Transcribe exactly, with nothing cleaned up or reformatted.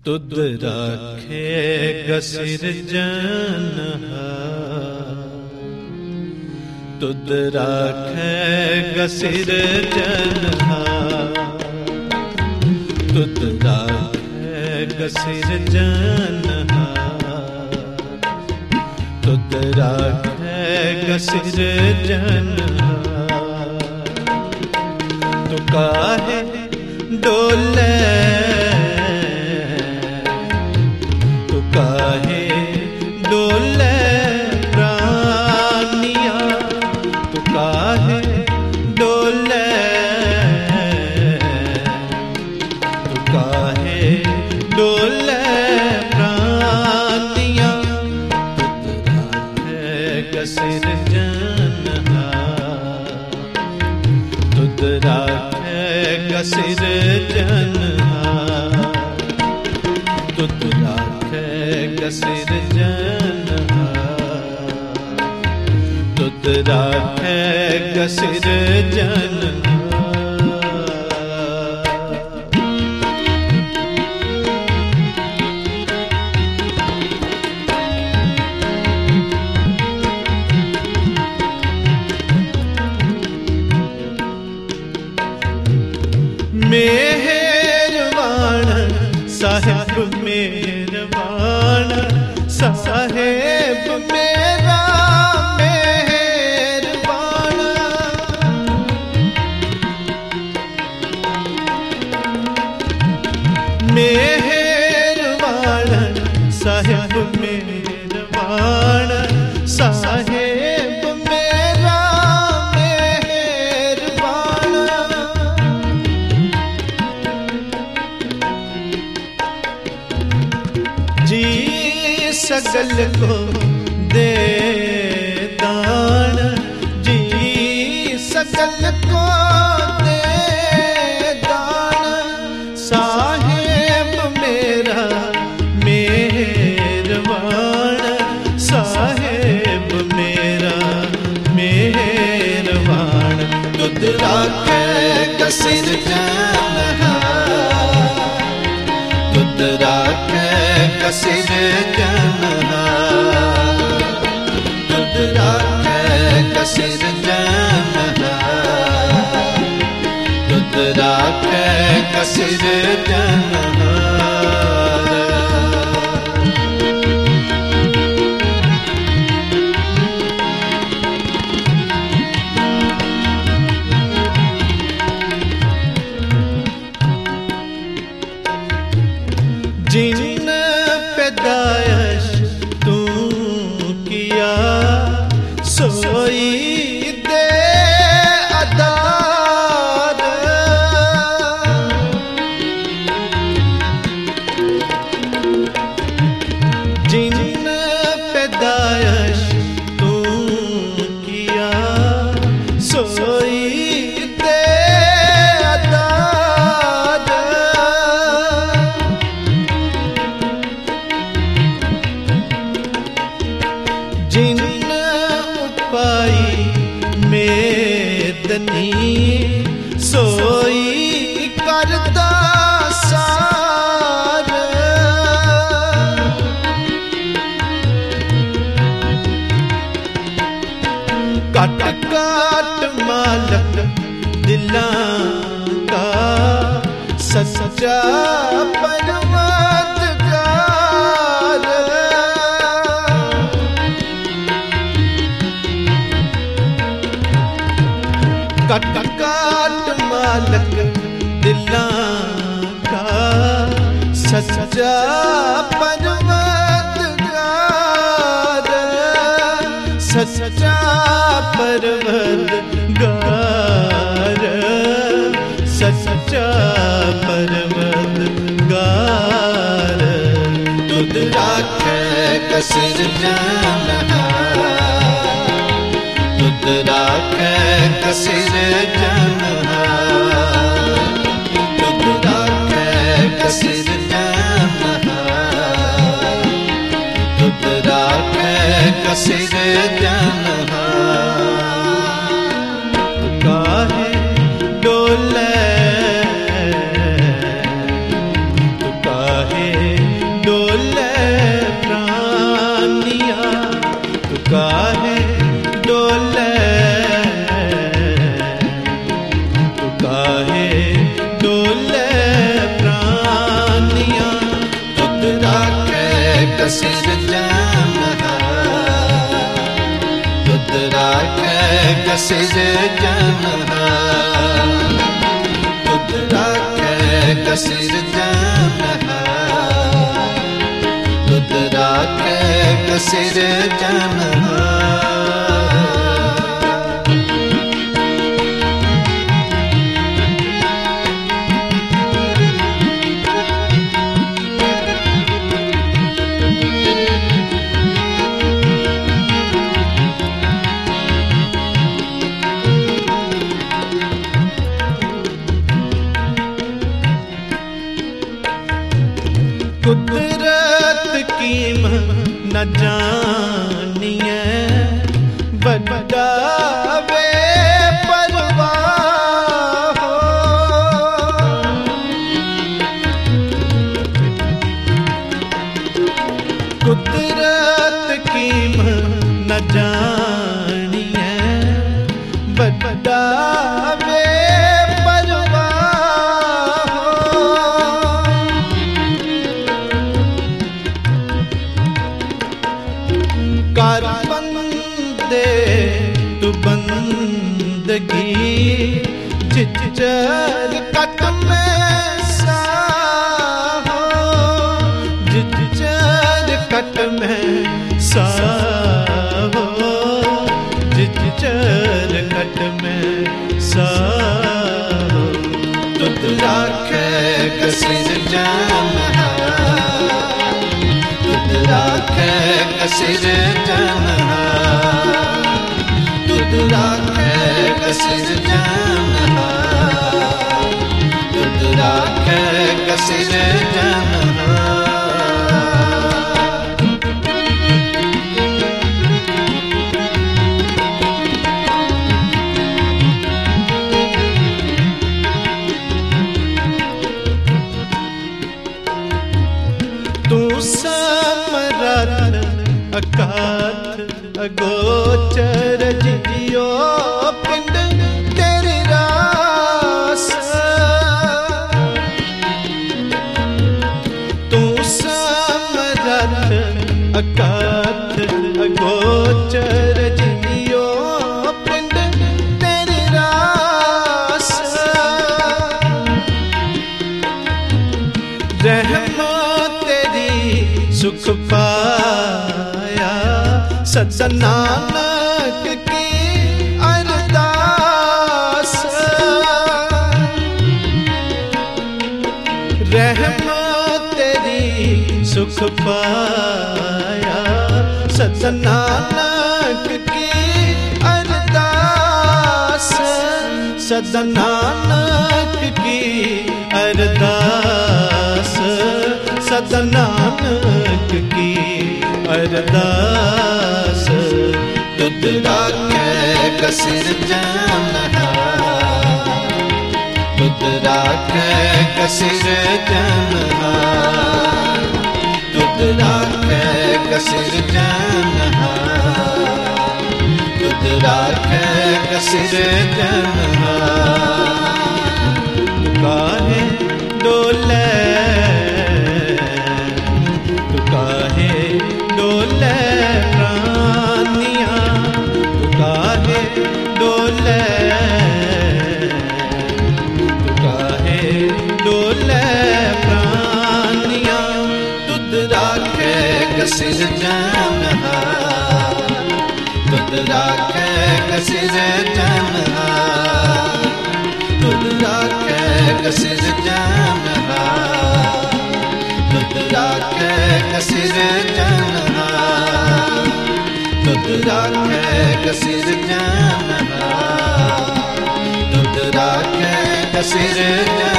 तुद राखेगा सिरजनहार, तुद राखेगा सिरजनहार, तुद राखेगा सिरजनहार, तुद राखेगा सिरजनहार। तू काहे डोले, तू काहे डोले प्राणिया, तू काहे डोले, तू काहे डोले प्राणिया। तुद राखेगा सिरजनहार, तुद राखेगा सिरजनहार, तुद राखेगा सिरजनहार, तुद राखेगा सिरजनहार। मेहरबान साहेब मेहरबान, साहेब मेरा मेहरबान। मेहरबान साहेब मेहरबान, साहेब मेरा मेहरबान। जी सगल को दे दान, जी सगल को दे दान। साहेब मेरा मेहरबान, साहेब मेरा मेहरबान। तुद राखेगा सिरजनहार, तुद राखेगा सिरजनहार, तुद राखेगा सिरजनहार, तुद राखेगा सिरजनहार। जिन पैदाइश तू किया, सोई दे अदार। जिन पैदाइश तू किया, सोई दे अदार। जिन उपाई मेदनी, सोई करदा सार। काट काट मालक दिलां का, सच्चा परवरदिगार। काट काट मालक दिलां का, सच्चा परवरदिगार। सच्चा परवरदिगार, सच्चा परवरदिगार। तुद राखेगा सिरजनहार, तुद राखेगा सिरजनहार, तुद राखेगा सिरजनहार, तुद राखेगा सिरजनहार। काहे डोले, तू काहे कसिर जनहा तुद राखे कसिर जनहा तुद राखे कसिर जनहा तुद राखे कसिर जनहा कुदरत कीम न जानिए बड़ा वे परवाह हो। कुदरत कीम न जानिए बड़ा वे कर बंदे तू बंदगी जिचर कट में साहो जिचर कट में साहो जिचर कट में साहो तुद राखे कसिर जनहा तुद राखे कसिर जनहा तुद राखे कसिर जनहा तुद राखे कसिर जनहा तू समरथ अकाथ अगोचर जियो पिंड तेरी रास तू समरथ अकाथ अगोचर जियो पिंड तेरी रास रहमो तेरी सुख पाया सदा नानक की अरदास रहमो तेरी सुख पाया सदा नानक की अरदास सदा नानक की अरदास सदा नानक की अरदास तुद राखे कसिर जनहा तुद राखे कसिर जनहा तुद राखे कसिर जनहा तुद राखे कसिर जनहा काहे डोले तू काहे डोले प्राणियां तू काहे डोले तू काहे डोले प्राणियां तुद राखे कसिर जनहा तुद राखे कसिर जनहा तुद राखे कसिर जनहा तुद राखे कसिर जनहा तुद राखे कसिर जनहा तुद राखे कसिर जनहा।